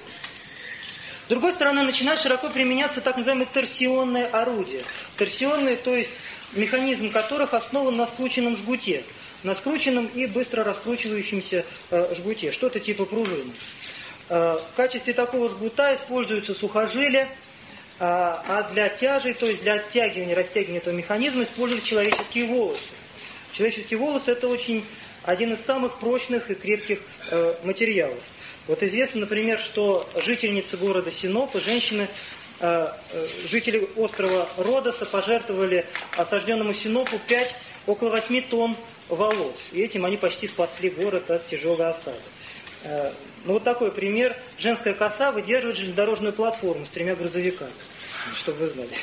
С другой стороны, начинают широко применяться так называемые торсионные орудия. Торсионные, то есть механизм которых основан на скрученном жгуте, на скрученном и быстро раскручивающемся э, жгуте, что-то типа пружины. Э, в качестве такого жгута используются сухожилия, э, а для тяжей, то есть для оттягивания, растягивания этого механизма используются человеческие волосы. Человеческие волосы – это очень один из самых прочных и крепких э, материалов. Вот известно, например, что жительницы города Синопа, женщины, э, э, жители острова Родоса пожертвовали осажденному Синопу пять, около восьми тонн волос. И этим они почти спасли город от тяжелой осады. Э, ну вот такой пример. Женская коса выдерживает железнодорожную платформу с тремя грузовиками, чтобы вы знали.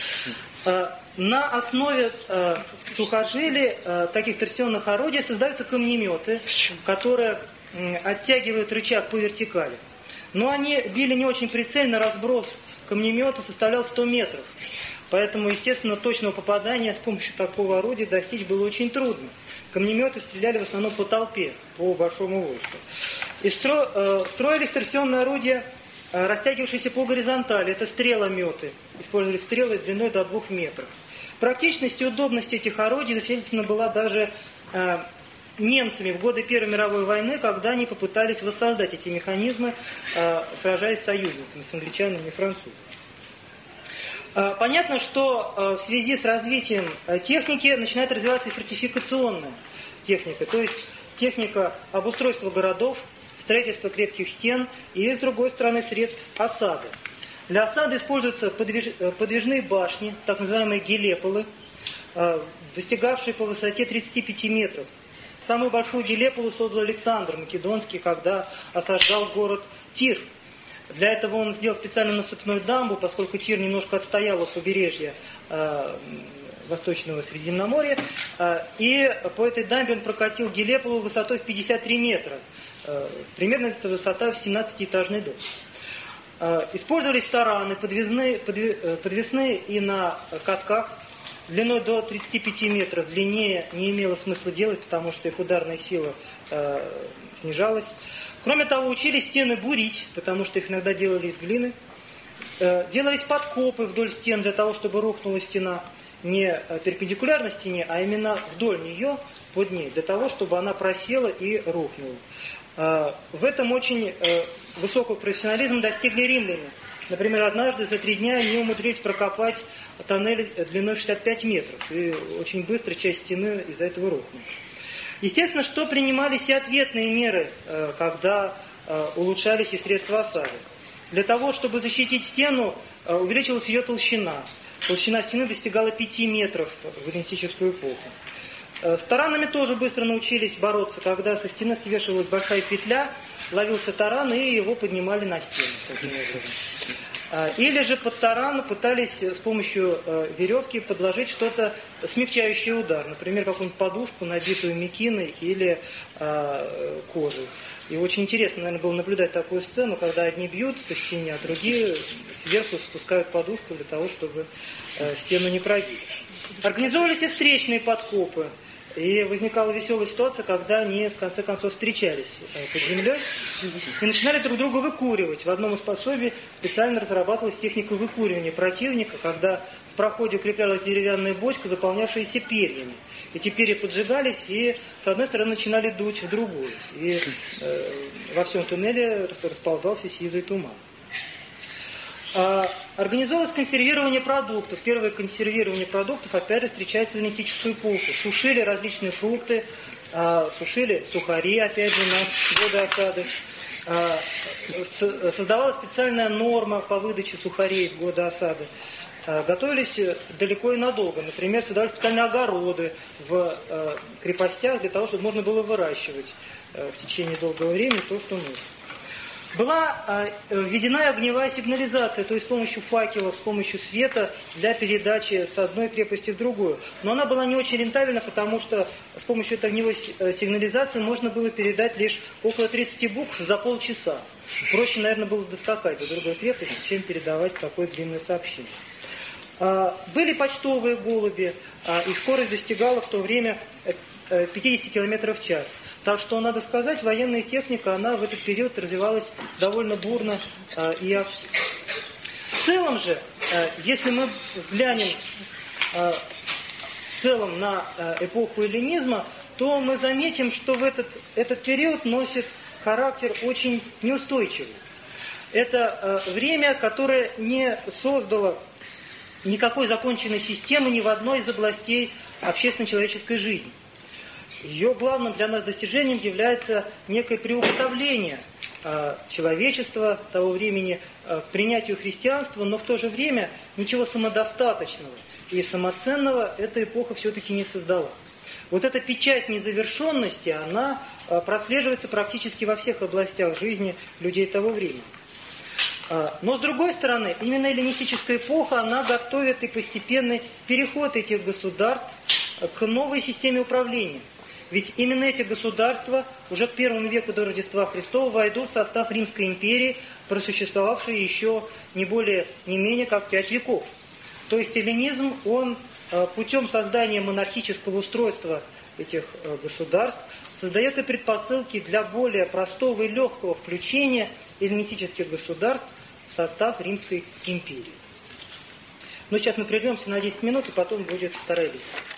Э, на основе э, сухожилий э, таких торсионных орудий создаются камнеметы, которые оттягивают рычаг по вертикали. Но они били не очень прицельно, разброс камнемета составлял сто метров. Поэтому, естественно, точного попадания с помощью такого орудия достичь было очень трудно. Камнеметы стреляли в основном по толпе, по большому войску. И стро, э, строились торсионные орудия, э, растягивавшиеся по горизонтали. Это стрелометы. Использовали стрелы длиной до двух метров. Практичность и удобность этих орудий засвидетельствована была даже э, немцами в годы Первой мировой войны, когда они попытались воссоздать эти механизмы, э, сражаясь с союзниками, с англичанами и французами. Э, понятно, что э, в связи с развитием э, техники начинает развиваться и фортификационная техника, то есть техника обустройства городов, строительства крепких стен и, с другой стороны, средств осады. Для осады используются подвиж... подвижные башни, так называемые гелеполы, э, достигавшие по высоте тридцати пяти метров. Самую большую гелеполу создал Александр Македонский, когда осаждал город Тир. Для этого он сделал специальную насыпную дамбу, поскольку Тир немножко отстоял от побережья э, Восточного Средиземноморья. Э, и по этой дамбе он прокатил гелеполу высотой в пятьдесят три метра. Э, примерно это высота в семнадцатиэтажный дом. Э, использовались тараны, подвесные, подве, подвесные и на катках. Длиной до тридцати пяти метров, длиннее не имело смысла делать, потому что их ударная сила э, снижалась. Кроме того, учились стены бурить, потому что их иногда делали из глины. Э, делались подкопы вдоль стен для того, чтобы рухнула стена не перпендикулярно стене, а именно вдоль нее, под ней, для того, чтобы она просела и рухнула. Э, в этом очень э, высокого профессионализма достигли римляне. Например, однажды за три дня они умудрились прокопать тоннель длиной шестьдесят пять метров. И очень быстро часть стены из-за этого рухнула. Естественно, что принимались и ответные меры, когда улучшались и средства осады. Для того, чтобы защитить стену, увеличилась ее толщина. Толщина стены достигала пяти метров в эллинистическую эпоху. С таранами тоже быстро научились бороться, когда со стены свешивалась большая петля, ловился таран, и его поднимали на стену таким образом. Или же под таран пытались с помощью веревки подложить что-то, смягчающее удар. Например, какую-нибудь подушку, набитую мекиной или э, кожей. И очень интересно, наверное, было наблюдать такую сцену, когда одни бьют по стене, а другие сверху спускают подушку для того, чтобы э, стену не пробить. Организовывались и встречные подкопы. И возникала веселая ситуация, когда они в конце концов встречались под землей и начинали друг друга выкуривать. В одном из пособий специально разрабатывалась техника выкуривания противника, когда в проходе укреплялась деревянная бочка, заполнявшаяся перьями. Эти перья поджигались и с одной стороны начинали дуть в другую. И э, во всем туннеле расползался сизый туман. Организовалось консервирование продуктов. Первое консервирование продуктов, опять же, встречается в эллинистическую эпоху. Сушили различные фрукты, сушили сухари, опять же, на годы осады. создавалась специальная норма по выдаче сухарей в годы осады. Готовились далеко и надолго. Например, создавались специальные огороды в крепостях для того, чтобы можно было выращивать в течение долгого времени то, что нужно. Была введена огневая сигнализация, то есть с помощью факелов, с помощью света для передачи с одной крепости в другую. Но она была не очень рентабельна, потому что с помощью этой огневой сигнализации можно было передать лишь около тридцати букв за полчаса. Проще, наверное, было доскакать до другой крепости, чем передавать такое длинное сообщение. Были почтовые голуби, и скорость достигала в то время пятидесяти километров в час. Так что, надо сказать, военная техника, она в этот период развивалась довольно бурно и активно. В целом же, если мы взглянем в целом на эпоху эллинизма, то мы заметим, что в этот, этот период носит характер очень неустойчивый. Это время, которое не создало никакой законченной системы ни в одной из областей общественно-человеческой жизни. Ее главным для нас достижением является некое приуготовление э, человечества того времени э, к принятию христианства, но в то же время ничего самодостаточного и самоценного эта эпоха все-таки не создала. Вот эта печать незавершенности, она э, прослеживается практически во всех областях жизни людей того времени. Э, но с другой стороны, именно эллинистическая эпоха, она готовит и постепенный переход этих государств к новой системе управления. Ведь именно эти государства уже к первому веку до Рождества Христова войдут в состав Римской империи, просуществовавшей еще не более, не менее как пять веков. То есть эллинизм, он путем создания монархического устройства этих государств создает и предпосылки для более простого и легкого включения эллинистических государств в состав Римской империи. Но сейчас мы прервемся на десять минут, и потом будет вторая лекция.